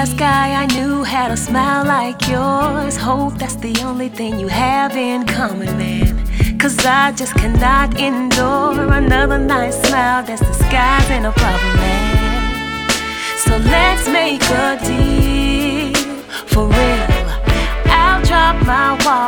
last guy I knew had a smile like yours. Hope that's the only thing you have in common, man. 'Cause I just cannot endure another nice smile that's disguising a problem, man. So let's make a deal, for real. I'll drop my wall.